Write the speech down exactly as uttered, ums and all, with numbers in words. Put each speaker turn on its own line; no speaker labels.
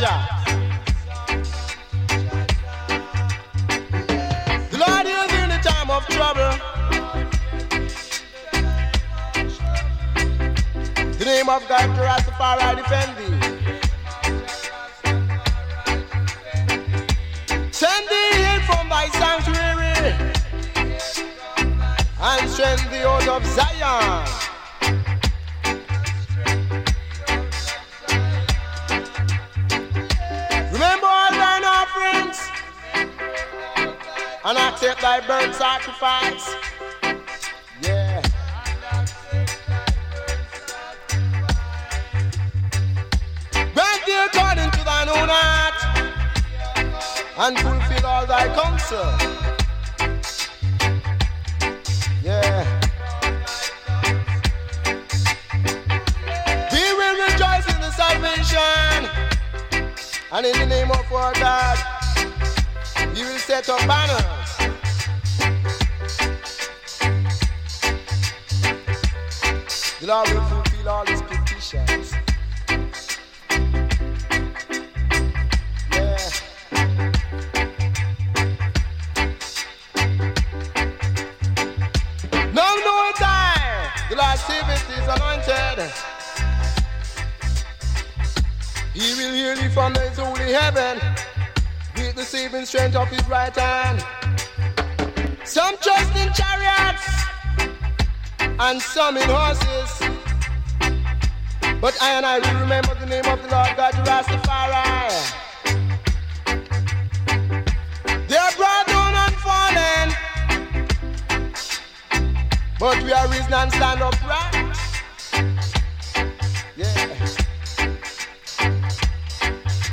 Jah. The Lord is in the time of trouble. The name of God, Rastafari, defend thee. Send thee in from thy sanctuary and strengthen the oath of Zion. Remember all thine offerings and accept thy burnt sacrifice. Yeah. Grant thee according to thine own heart and fulfill all thy counsel. Yeah. We will rejoice in the salvation, and in the name of our God, we will set up banners. The Lord will fulfill all his petitions. Yeah. Now no time, the Lord saveth his anointed. He will heal thee from his holy heaven with the saving strength of his right hand. Some trust in chariots and some in horses, but I and I will remember the name of the Lord God, Rastafari. They are brought down and fallen, but we are risen and stand upright.